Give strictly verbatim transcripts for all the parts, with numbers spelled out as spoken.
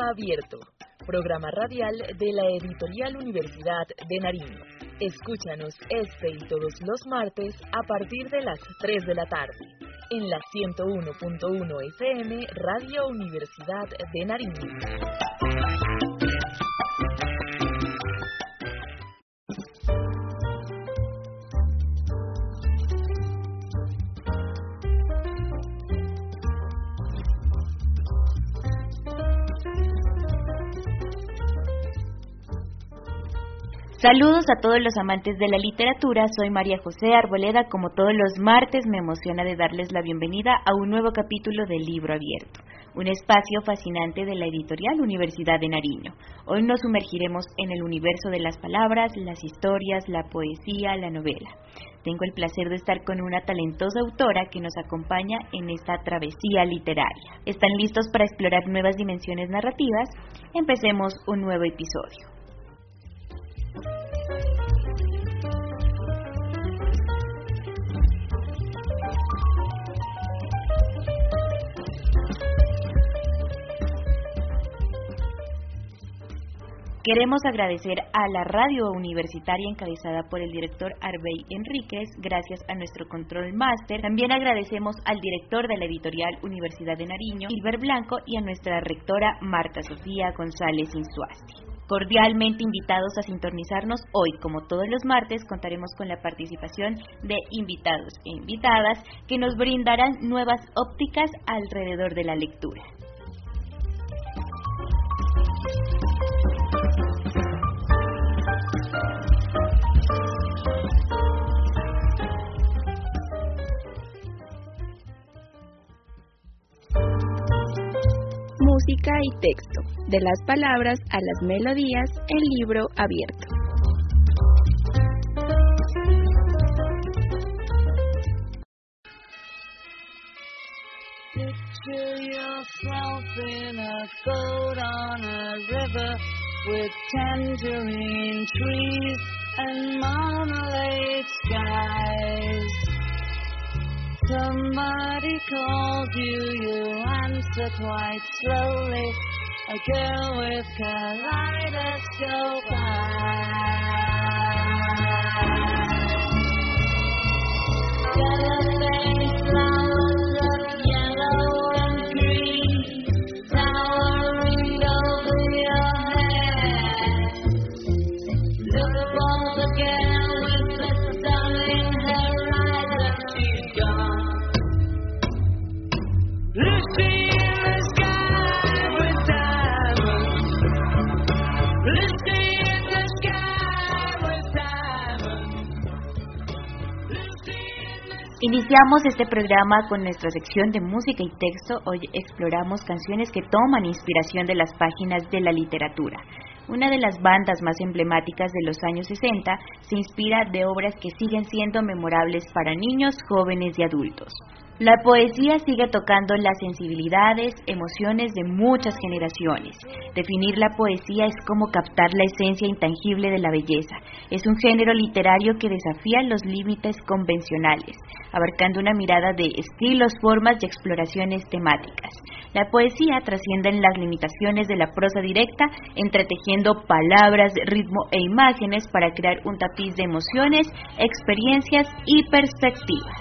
Abierto, programa radial de la Editorial Universidad de Nariño. Escúchanos este y todos los martes a partir de las tres de la tarde, en la ciento uno punto uno F M Radio Universidad de Nariño. Saludos a todos los amantes de la literatura, soy María José Arboleda. Como todos los martes me emociona de darles la bienvenida a un nuevo capítulo de Libro Abierto, un espacio fascinante de la Editorial Universidad de Nariño. Hoy nos sumergiremos en el universo de las palabras, las historias, la poesía, la novela. Tengo el placer de estar con una talentosa autora que nos acompaña en esta travesía literaria. ¿Están listos para explorar nuevas dimensiones narrativas? Empecemos un nuevo episodio. Queremos agradecer a la radio universitaria encabezada por el director Arbey Enríquez, gracias a nuestro control máster. También agradecemos al director de la editorial Universidad de Nariño, Hilbert Blanco, y a nuestra rectora Marta Sofía González Insuasti. Cordialmente invitados a sintonizarnos hoy. Como todos los martes, contaremos con la participación de invitados e invitadas que nos brindarán nuevas ópticas alrededor de la lectura. Música y texto, de las palabras a las melodías en Libro Abierto. Picture yourself in a boat on a river with tangerine trees and marmalade skies. Somebody calls you, you answer quite slowly. A girl with kaleidoscope eyes. Cellophane flowers of yellow and green, towering over your head. Look for the girl with the stunning horizon. She's gone. Lucy in the sky with diamonds. Lucy in the sky with diamonds. Lucy in the sky. Iniciamos este programa con nuestra sección de música y texto. Hoy exploramos canciones que toman inspiración de las páginas de la literatura. Una de las bandas más emblemáticas de los años sesenta se inspira de obras que siguen siendo memorables para niños, jóvenes y adultos. La poesía sigue tocando las sensibilidades, emociones de muchas generaciones. Definir la poesía es como captar la esencia intangible de la belleza. Es un género literario que desafía los límites convencionales, abarcando una mirada de estilos, formas y exploraciones temáticas. La poesía trasciende en las limitaciones de la prosa directa, entretejiendo palabras, ritmo e imágenes para crear un tapiz de emociones, experiencias y perspectivas.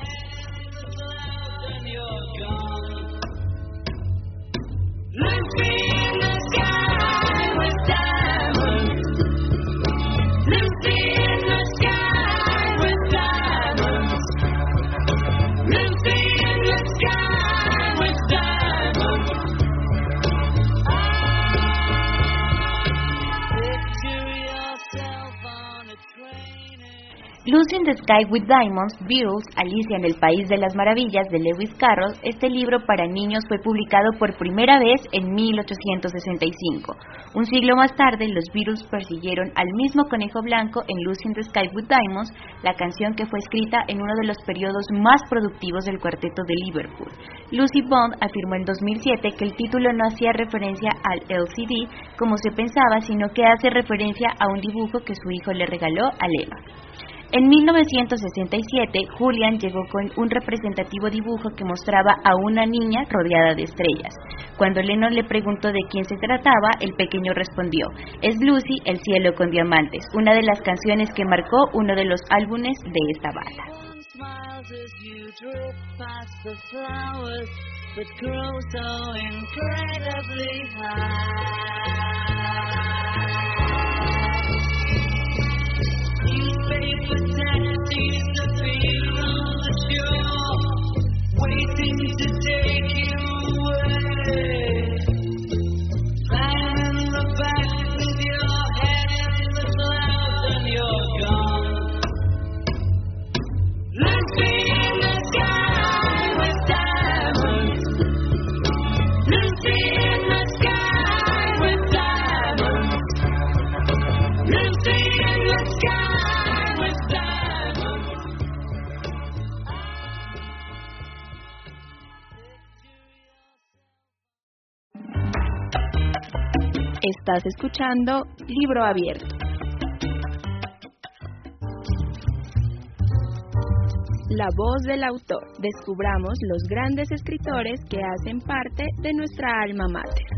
Lucy in the sky with diamonds. Lucy in the sky with diamonds. Lucy in the sky with diamonds. Picture yourself on a train. Lucy in the Sky with Diamonds, Beatles, Alicia en el País de las Maravillas, de Lewis Carroll. Este libro para niños fue publicado por primera vez en mil ochocientos sesenta y cinco. Un siglo más tarde, los Beatles persiguieron al mismo conejo blanco en Lucy in the Sky with Diamonds, la canción que fue escrita en uno de los periodos más productivos del cuarteto de Liverpool. Lucy Bond afirmó en dos mil siete que el título no hacía referencia al L C D como se pensaba, sino que hace referencia a un dibujo que su hijo le regaló a Emma. En mil novecientos sesenta y siete, Julian llegó con un representativo dibujo que mostraba a una niña rodeada de estrellas. Cuando Lennon le preguntó de quién se trataba, el pequeño respondió: es Lucy, el cielo con diamantes, una de las canciones que marcó uno de los álbumes de esta banda. Waiting to take you away. I'm in the back with your head in the clouds and you're gone. Lucy in the sky with diamonds. Lucy in the sky with diamonds. Lucy in the sky with diamonds. Estás escuchando Libro Abierto. La voz del autor. Descubramos los grandes escritores que hacen parte de nuestra alma mater.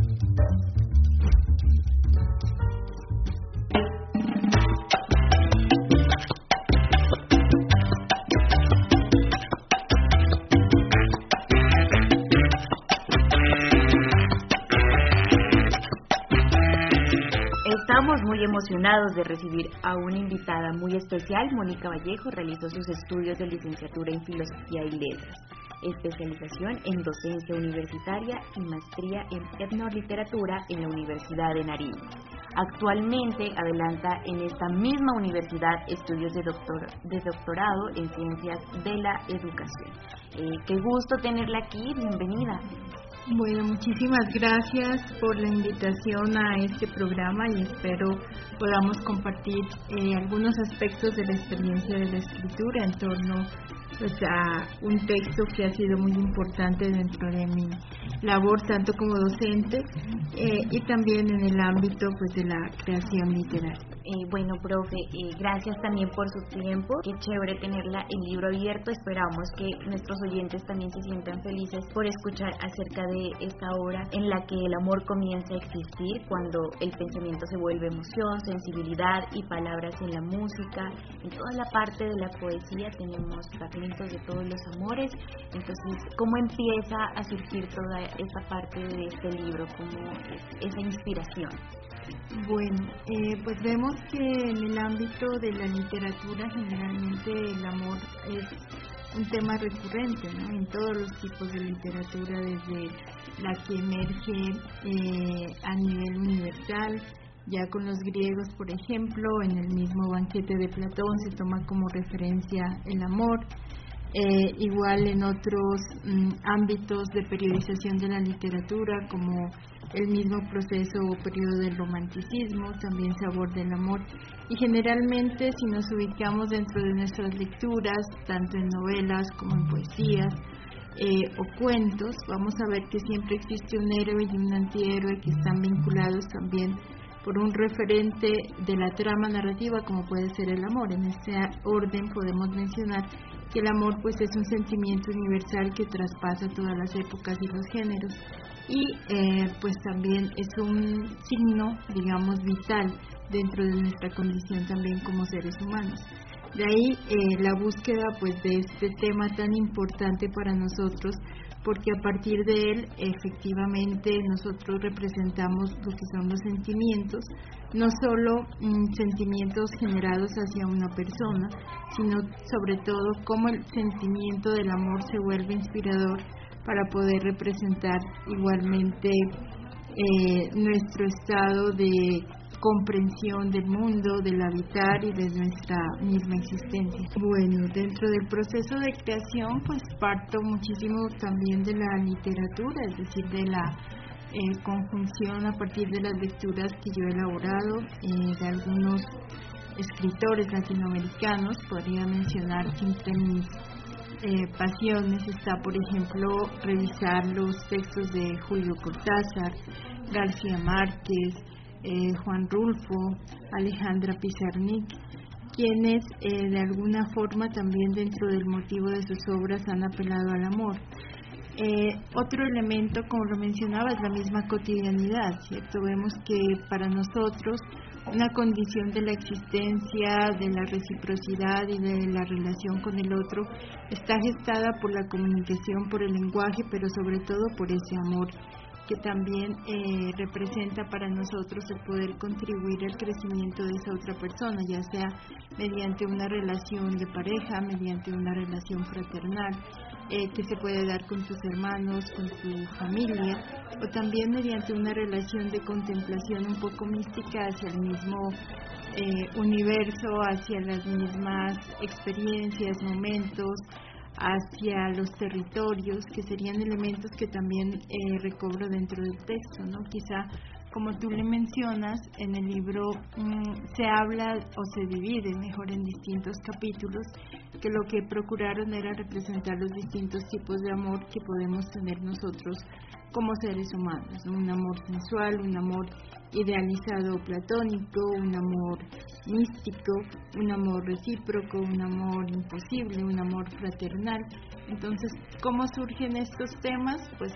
Estamos muy emocionados de recibir a una invitada muy especial. Mónica Vallejo realizó sus estudios de licenciatura en Filosofía y Letras, especialización en docencia universitaria y maestría en etnoliteratura en la Universidad de Nariño. Actualmente adelanta en esta misma universidad estudios de, doctor, de doctorado en Ciencias de la Educación. Eh, qué gusto tenerla aquí, bienvenida. Bueno, muchísimas gracias por la invitación a este programa y espero podamos compartir eh, algunos aspectos de la experiencia de la escritura en torno pues, a un texto que ha sido muy importante dentro de mi labor tanto como docente eh, y también en el ámbito pues de la creación literaria. Eh, bueno, profe, eh, gracias también por su tiempo. Qué chévere tenerla en Libro Abierto. Esperamos que nuestros oyentes también se sientan felices por escuchar acerca de esta obra en la que el amor comienza a existir cuando el pensamiento se vuelve emoción, sensibilidad y palabras en la música. En toda la parte de la poesía tenemos fragmentos de todos los amores. Entonces, ¿cómo empieza a surgir toda esta parte de este libro? ¿Cómo es esa inspiración? Bueno, eh, pues vemos que en el ámbito de la literatura generalmente el amor es un tema recurrente, ¿no? En todos los tipos de literatura, desde la que emerge eh, a nivel universal, ya con los griegos, por ejemplo, en el mismo banquete de Platón se toma como referencia el amor. Eh, igual en otros mm, ámbitos de periodización de la literatura, como el mismo proceso o periodo del romanticismo, también se aborda el amor. Y generalmente, si nos ubicamos dentro de nuestras lecturas, tanto en novelas como en poesías eh, o cuentos, vamos a ver que siempre existe un héroe y un antihéroe que están vinculados también por un referente de la trama narrativa, como puede ser el amor. En este orden podemos mencionar que el amor pues es un sentimiento universal que traspasa todas las épocas y los géneros y eh, pues también es un signo, digamos, vital dentro de nuestra condición también como seres humanos. De ahí eh, la búsqueda pues de este tema tan importante para nosotros, porque a partir de él efectivamente nosotros representamos lo que son los sentimientos, no solo mm, sentimientos generados hacia una persona, sino sobre todo cómo el sentimiento del amor se vuelve inspirador para poder representar igualmente eh, nuestro estado de comprensión del mundo, del habitar y de nuestra misma existencia. Bueno, dentro del proceso de creación pues parto muchísimo también de la literatura, es decir, de la eh, conjunción a partir de las lecturas que yo he elaborado eh, de algunos escritores latinoamericanos. Podría mencionar que entre mis eh, pasiones está, por ejemplo, revisar los textos de Julio Cortázar, García Márquez, Eh, Juan Rulfo, Alejandra Pizarnik, quienes eh, de alguna forma también dentro del motivo de sus obras han apelado al amor. Eh, otro elemento, como lo mencionaba, es la misma cotidianidad, ¿cierto? Vemos que para nosotros una condición de la existencia, de la reciprocidad y de la relación con el otro está gestada por la comunicación, por el lenguaje, pero sobre todo por ese amor que también eh, representa para nosotros el poder contribuir al crecimiento de esa otra persona, ya sea mediante una relación de pareja, mediante una relación fraternal, eh, que se puede dar con tus hermanos, con tu familia, o también mediante una relación de contemplación un poco mística hacia el mismo eh, universo, hacia las mismas experiencias, momentos, hacia los territorios, que serían elementos que también eh, recobro dentro del texto, ¿no? Quizá, como tú le mencionas, en el libro mmm, se habla o se divide mejor en distintos capítulos, que lo que procuraron era representar los distintos tipos de amor que podemos tener nosotros como seres humanos, ¿no? Un amor sensual, un amor idealizado o platónico, un amor místico, un amor recíproco, un amor imposible, un amor fraternal. Entonces, ¿cómo surgen estos temas? Pues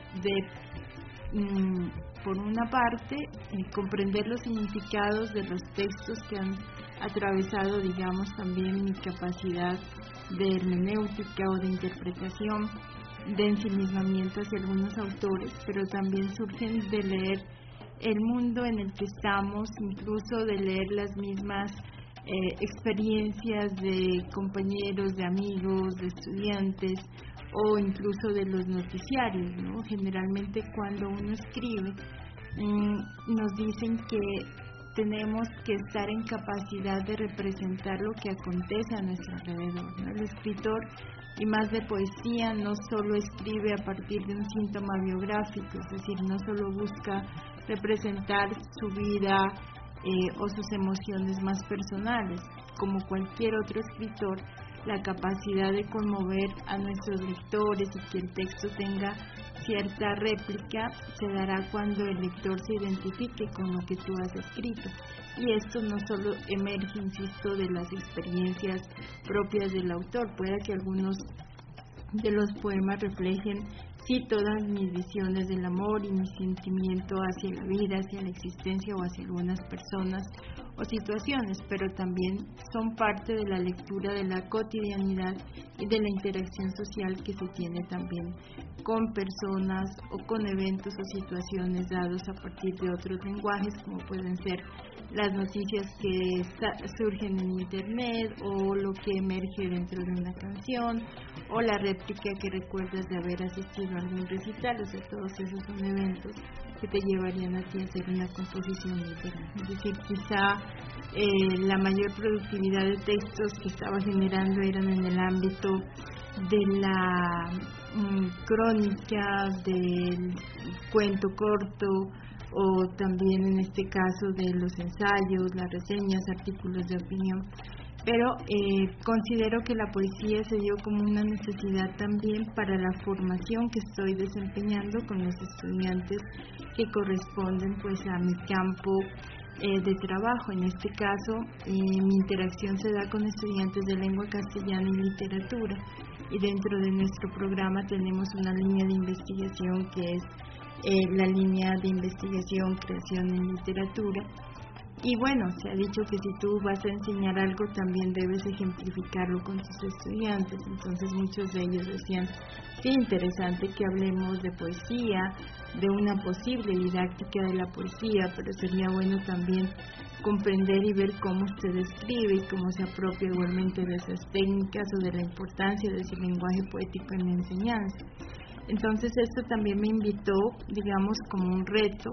de, mmm, por una parte, eh, comprender los significados de los textos que han atravesado, digamos, también mi capacidad de hermenéutica o de interpretación, de ensimismamiento hacia algunos autores, pero también surgen de leer el mundo en el que estamos, incluso de leer las mismas eh, experiencias de compañeros, de amigos, de estudiantes, o incluso de los noticiarios, ¿no? Generalmente cuando uno escribe, mmm, nos dicen que tenemos que estar en capacidad de representar lo que acontece a nuestro alrededor, ¿no? El escritor, y más de poesía, no solo escribe a partir de un síntoma biográfico, es decir, no solo busca representar su vida eh, o sus emociones más personales. Como cualquier otro escritor, la capacidad de conmover a nuestros lectores y que el texto tenga cierta réplica se dará cuando el lector se identifique con lo que tú has escrito. Y esto no solo emerge, insisto, de las experiencias propias del autor, puede que algunos de los poemas reflejen sí todas mis visiones del amor y mi sentimiento hacia la vida, hacia la existencia o hacia algunas personas o situaciones, pero también son parte de la lectura de la cotidianidad y de la interacción social que se tiene también con personas o con eventos o situaciones dados a partir de otros lenguajes, como pueden ser las noticias que surgen en internet o lo que emerge dentro de una canción o la réplica que recuerdas de haber asistido a algún recital. O sea, todos esos son eventos que te llevarían a ti a hacer una composición literaria. Es decir, quizá eh, la mayor productividad de textos que estaba generando eran en el ámbito de la mm, crónica, del cuento corto, o también en este caso de los ensayos, las reseñas, artículos de opinión. Pero eh, considero que la poesía se dio como una necesidad también para la formación que estoy desempeñando con los estudiantes que corresponden pues a mi campo eh, de trabajo. En este caso, eh, mi interacción se da con estudiantes de lengua castellana y literatura, y dentro de nuestro programa tenemos una línea de investigación que es eh, la línea de investigación creación en literatura. Y bueno, se ha dicho que si tú vas a enseñar algo también debes ejemplificarlo con tus estudiantes. Entonces muchos de ellos decían, sí, interesante que hablemos de poesía, de una posible didáctica de la poesía, pero sería bueno también comprender y ver cómo se describe y cómo se apropia igualmente de esas técnicas o de la importancia de ese lenguaje poético en la enseñanza. Entonces esto también me invitó, digamos, como un reto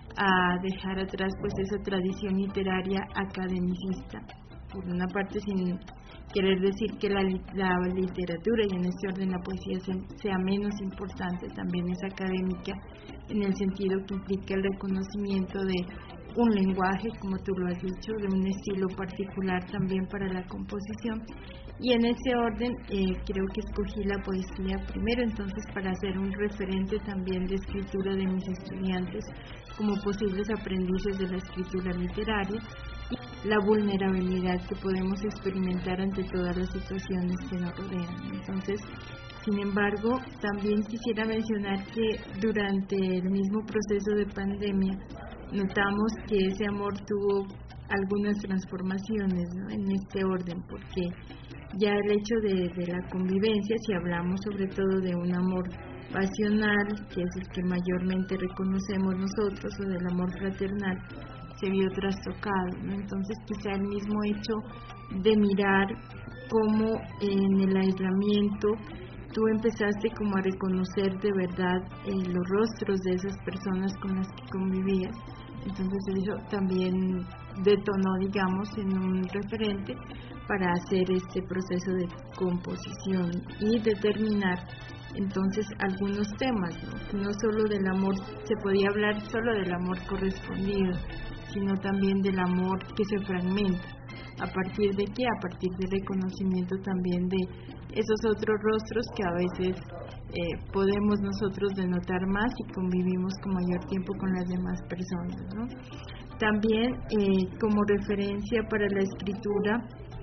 a dejar atrás pues esa tradición literaria academicista, por una parte sin querer decir que la, la literatura y en este orden la poesía sea, sea menos importante, también es académica en el sentido que implica el reconocimiento de un lenguaje, como tú lo has dicho, de un estilo particular también para la composición. Y en ese orden eh, creo que escogí la poesía primero, entonces para ser un referente también de escritura de mis estudiantes como posibles aprendices de la escritura literaria, y la vulnerabilidad que podemos experimentar ante todas las situaciones que nos rodean. Entonces, sin embargo, también quisiera mencionar que durante el mismo proceso de pandemia notamos que ese amor tuvo algunas transformaciones, ¿no?, en este orden, porque ya el hecho de, de la convivencia, si hablamos sobre todo de un amor pasional, que es el que mayormente reconocemos nosotros, o del amor fraternal, se vio trastocado, ¿no? Entonces quizá el mismo hecho de mirar cómo en el aislamiento tú empezaste como a reconocer de verdad eh, los rostros de esas personas con las que convivías, entonces eso también detonó, digamos, en un referente para hacer este proceso de composición y determinar entonces algunos temas, ¿no? No solo del amor, se podía hablar solo del amor correspondido, sino también del amor que se fragmenta. ¿A partir de qué? A partir del reconocimiento también de esos otros rostros que a veces eh, podemos nosotros denotar más y convivimos con mayor tiempo con las demás personas, ¿no? También eh, como referencia para la escritura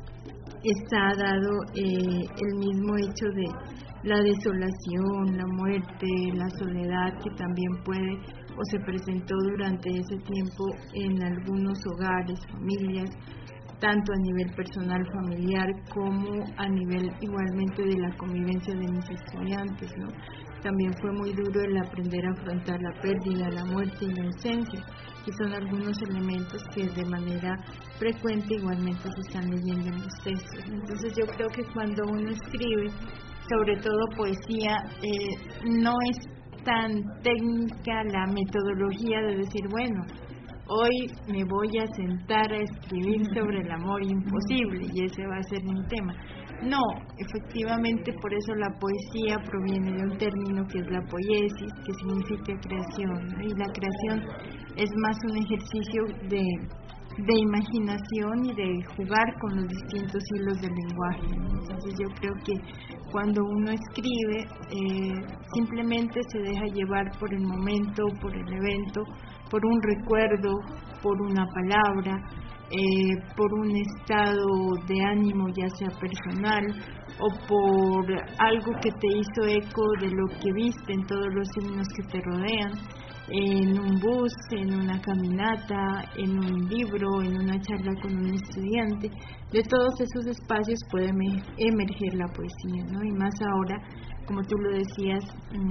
está dado eh, el mismo hecho de la desolación, la muerte, la soledad que también puede o se presentó durante ese tiempo en algunos hogares, familias, tanto a nivel personal, familiar, como a nivel igualmente de la convivencia de mis estudiantes, ¿no? También fue muy duro el aprender a afrontar la pérdida, la muerte y la ausencia, que son algunos elementos que de manera frecuente igualmente se están leyendo en los textos. Entonces yo creo que cuando uno escribe, sobre todo poesía, eh, no es tan técnica la metodología de decir, bueno, hoy me voy a sentar a escribir sobre el amor imposible y ese va a ser mi tema. No, efectivamente por eso la poesía proviene de un término que es la poiesis, que significa creación, ¿no? Y la creación es más un ejercicio de, de imaginación y de jugar con los distintos hilos del lenguaje, ¿no? Entonces yo creo que cuando uno escribe eh, simplemente se deja llevar por el momento, por el evento, por un recuerdo, por una palabra, eh, por un estado de ánimo ya sea personal o por algo que te hizo eco de lo que viste en todos los signos que te rodean, en un bus, en una caminata, en un libro, en una charla con un estudiante. De todos esos espacios puede emerger la poesía, ¿no? Y más ahora, como tú lo decías,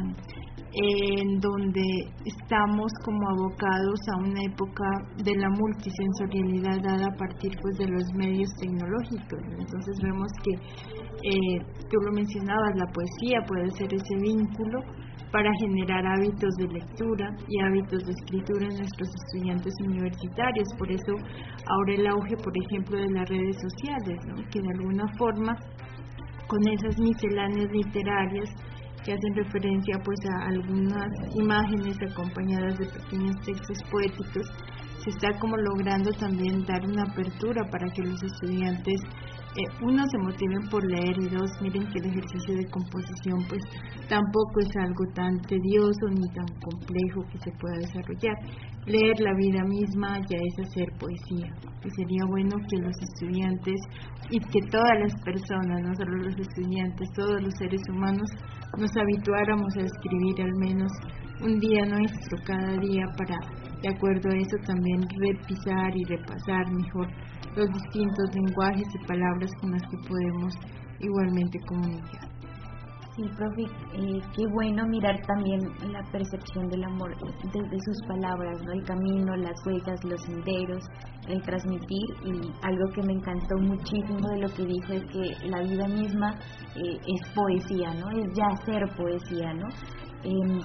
en donde estamos como abocados a una época de la multisensorialidad dada a partir pues de los medios tecnológicos. Entonces vemos que eh, tú lo mencionabas, la poesía puede ser ese vínculo para generar hábitos de lectura y hábitos de escritura en nuestros estudiantes universitarios. Por eso ahora el auge, por ejemplo, de las redes sociales, ¿no? Que de alguna forma con esas misceláneas literarias que hacen referencia pues a algunas imágenes acompañadas de pequeños textos poéticos, se está como logrando también dar una apertura para que los estudiantes eh, uno, se motiven por leer, y dos, miren que el ejercicio de composición pues tampoco es algo tan tedioso ni tan complejo que se pueda desarrollar. Leer la vida misma ya es hacer poesía, y sería bueno que los estudiantes y que todas las personas, no solo los estudiantes, todos los seres humanos, nos habituáramos a escribir al menos un día nuestro cada día para, de acuerdo a eso, también repisar y repasar mejor los distintos lenguajes y palabras con las que podemos igualmente comunicar. Sí, profe, eh, qué bueno mirar también la percepción del amor desde sus palabras, ¿no? El camino, las huellas, los senderos, el transmitir, y algo que me encantó muchísimo de lo que dijo es que la vida misma eh, es poesía, ¿no? Es ya ser poesía, ¿no? Eh,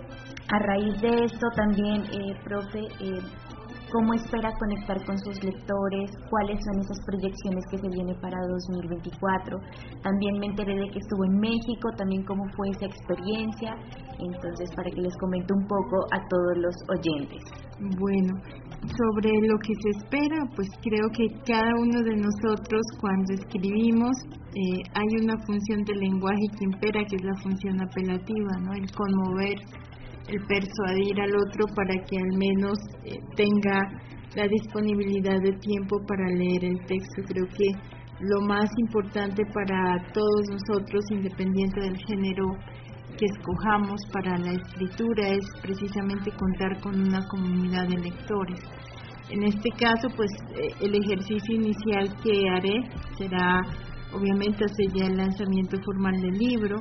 a raíz de esto también, eh, profe, eh, ¿cómo espera conectar con sus lectores? ¿Cuáles son esas proyecciones que se vienen para dos mil veinticuatro? También me enteré de que estuvo en México, también cómo fue esa experiencia, entonces para que les comente un poco a todos los oyentes. Bueno, sobre lo que se espera, pues creo que cada uno de nosotros cuando escribimos eh, hay una función del lenguaje que impera, que es la función apelativa, ¿no? El conmover el persuadir al otro para que al menos eh, tenga la disponibilidad de tiempo para leer el texto. Creo que lo más importante para todos nosotros, independiente del género que escojamos para la escritura, es precisamente contar con una comunidad de lectores. En este caso, pues eh, el ejercicio inicial que haré será, obviamente, hacer ya el lanzamiento formal del libro,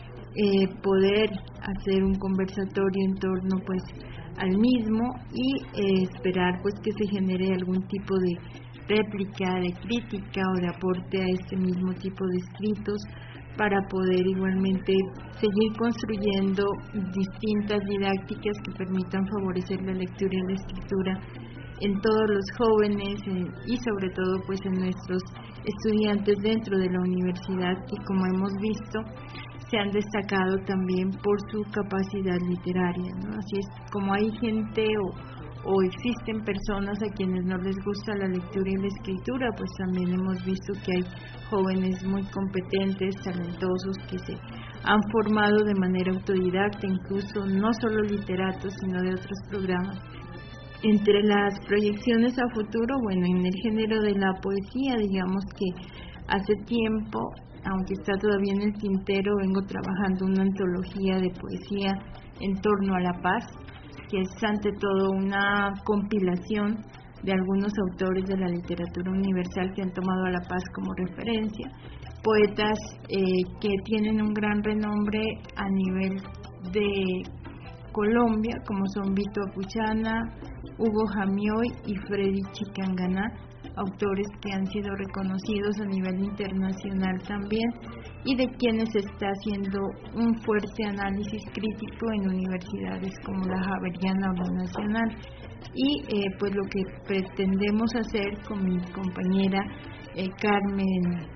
eh, poder hacer un conversatorio en torno pues al mismo y eh, esperar pues que se genere algún tipo de réplica, de crítica o de aporte a este mismo tipo de escritos, para poder igualmente seguir construyendo distintas didácticas que permitan favorecer la lectura y la escritura en todos los jóvenes eh, y sobre todo pues en nuestros estudiantes dentro de la universidad, que como hemos visto se han destacado también por su capacidad literaria, ¿no? Así es, como hay gente o, o existen personas a quienes no les gusta la lectura y la escritura, pues también hemos visto que hay jóvenes muy competentes, talentosos, que se han formado de manera autodidacta, incluso no solo literatos, sino de otros programas. Entre las proyecciones a futuro, bueno, en el género de la poesía, digamos que hace tiempo, aunque está todavía en el tintero, vengo trabajando una antología de poesía en torno a la paz, que es ante todo una compilación de algunos autores de la literatura universal que han tomado a la paz como referencia, poetas eh, que tienen un gran renombre a nivel de Colombia, como son Vito Apuchana, Hugo Jamioy y Freddy Chicanganá, autores que han sido reconocidos a nivel internacional también, y de quienes se está haciendo un fuerte análisis crítico en universidades como la Javeriana o la Nacional. Y eh, pues lo que pretendemos hacer con mi compañera eh, Carmen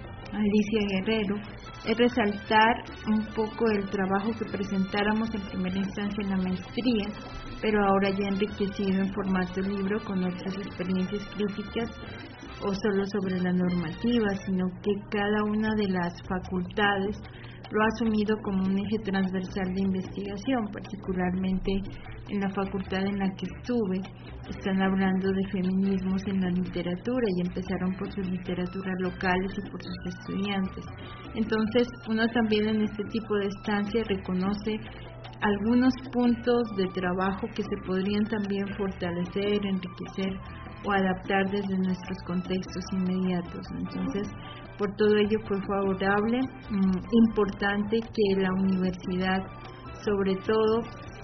Alicia Guerrero es resaltar un poco el trabajo que presentáramos en primera instancia en la maestría, pero ahora ya enriquecido en formato libro con otras experiencias críticas, o solo sobre la normativa, sino que cada una de las facultades lo ha asumido como un eje transversal de investigación. Particularmente en la facultad en la que estuve, están hablando de feminismos en la literatura y empezaron por sus literaturas locales y por sus estudiantes. Entonces, uno también en este tipo de estancias reconoce algunos puntos de trabajo que se podrían también fortalecer, enriquecer o adaptar desde nuestros contextos inmediatos. Entonces, por todo ello fue favorable, mmm, importante que la universidad, sobre todo,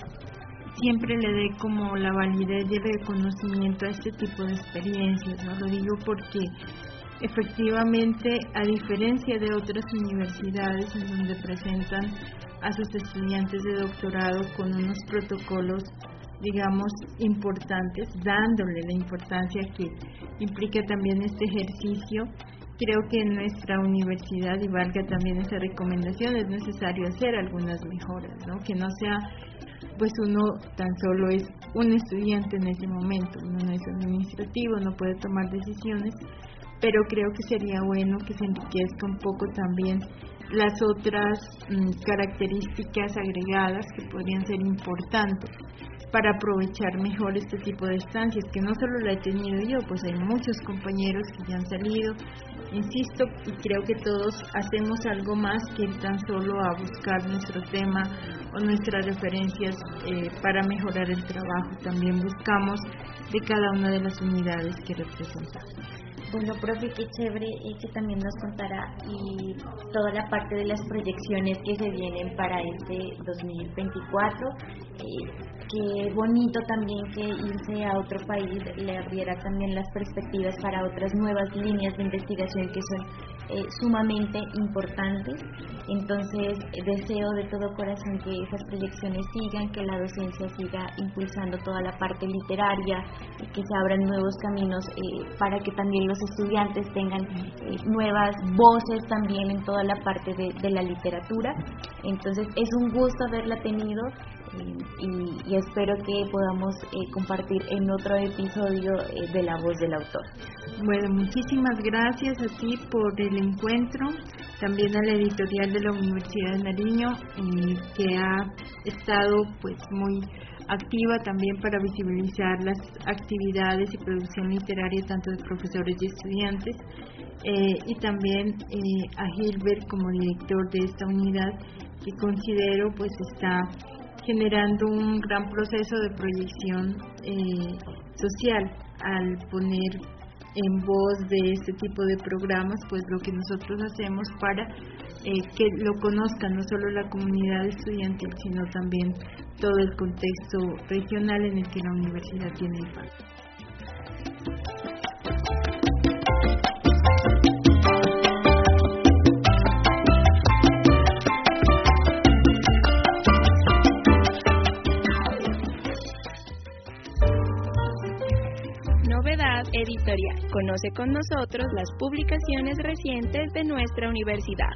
siempre le dé como la validez y el reconocimiento a este tipo de experiencias, ¿no? Lo digo porque efectivamente, a diferencia de otras universidades en donde presentan a sus estudiantes de doctorado con unos protocolos, digamos, importantes, dándole la importancia que implica también este ejercicio, creo que en nuestra universidad, y valga también esa recomendación, es necesario hacer algunas mejoras, ¿no? Que no sea, pues uno tan solo es un estudiante en ese momento, uno no es administrativo, no puede tomar decisiones, pero creo que sería bueno que se enriquezca un poco también las otras mmm, características agregadas que podrían ser importantes para aprovechar mejor este tipo de estancias, que no solo la he tenido yo, pues hay muchos compañeros que ya han salido, insisto, y creo que todos hacemos algo más que ir tan solo a buscar nuestro tema o nuestras referencias eh, para mejorar el trabajo. También buscamos de cada una de las unidades que representamos. Bueno, profe, qué chévere eh, que también nos contara y toda la parte de las proyecciones que se vienen para este dos mil veinticuatro. Eh, qué bonito también que irse a otro país le abriera también las perspectivas para otras nuevas líneas de investigación que son eh, sumamente importantes. Entonces, deseo de todo corazón que esas proyecciones sigan, que la docencia siga impulsando toda la parte literaria, y que se abran nuevos caminos eh, para que también los estudiantes tengan eh, nuevas voces también en toda la parte de, de la literatura. Entonces, es un gusto haberla tenido eh, y, y espero que podamos eh, compartir en otro episodio eh, de La Voz del Autor. Bueno, muchísimas gracias a ti por el el encuentro, también a la editorial de la Universidad de Nariño, eh, que ha estado pues muy activa también para visibilizar las actividades y producción literaria tanto de profesores y estudiantes, eh, y también eh, a Gilbert como director de esta unidad, que considero pues está generando un gran proceso de proyección eh, social al poner en voz de este tipo de programas pues lo que nosotros hacemos para eh, que lo conozcan no solo la comunidad estudiantil sino también todo el contexto regional en el que la universidad tiene impacto. Editorial. Conoce con nosotros las publicaciones recientes de nuestra universidad.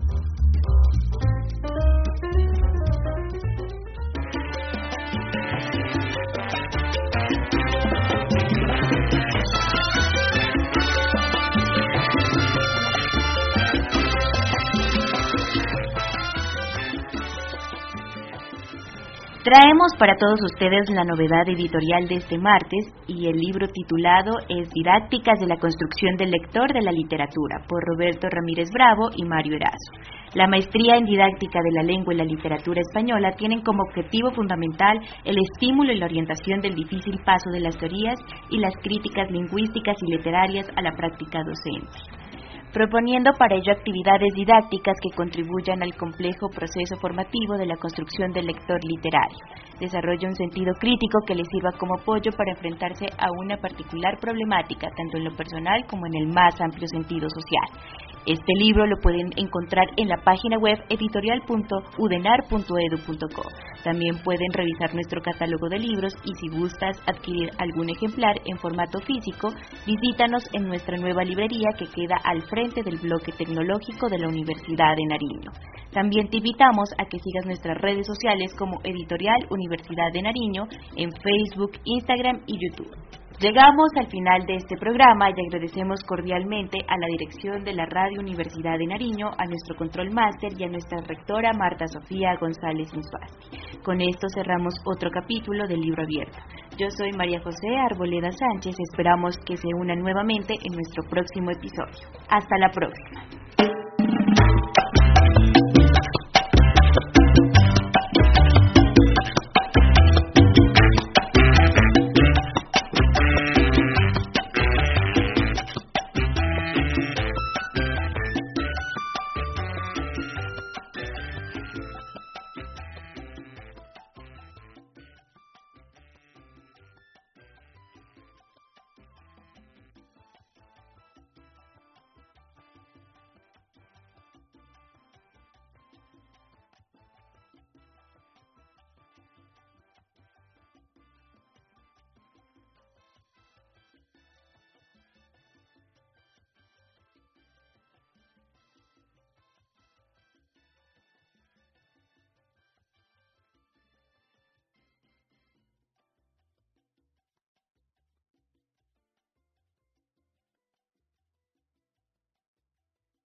Traemos para todos ustedes la novedad editorial de este martes y el libro titulado es Didácticas de la construcción del lector de la literatura por Roberto Ramírez Bravo y Mario Erazo. La maestría en didáctica de la lengua y la literatura española tienen como objetivo fundamental el estímulo y la orientación del difícil paso de las teorías y las críticas lingüísticas y literarias a la práctica docente, proponiendo para ello actividades didácticas que contribuyan al complejo proceso formativo de la construcción del lector literario. Desarrolla un sentido crítico que le sirva como apoyo para enfrentarse a una particular problemática, tanto en lo personal como en el más amplio sentido social. Este libro lo pueden encontrar en la página web editorial punto udenar punto edu punto co. También pueden revisar nuestro catálogo de libros y si gustas adquirir algún ejemplar en formato físico, visítanos en nuestra nueva librería que queda al frente del bloque tecnológico de la Universidad de Nariño. También te invitamos a que sigas nuestras redes sociales como Editorial Universidad de Nariño en Facebook, Instagram y YouTube. Llegamos al final de este programa y agradecemos cordialmente a la dirección de la Radio Universidad de Nariño, a nuestro control máster y a nuestra rectora Marta Sofía González Insuasti. Con esto cerramos otro capítulo del Libro Abierto. Yo soy María José Arboleda Sánchez, esperamos que se unan nuevamente en nuestro próximo episodio. Hasta la próxima.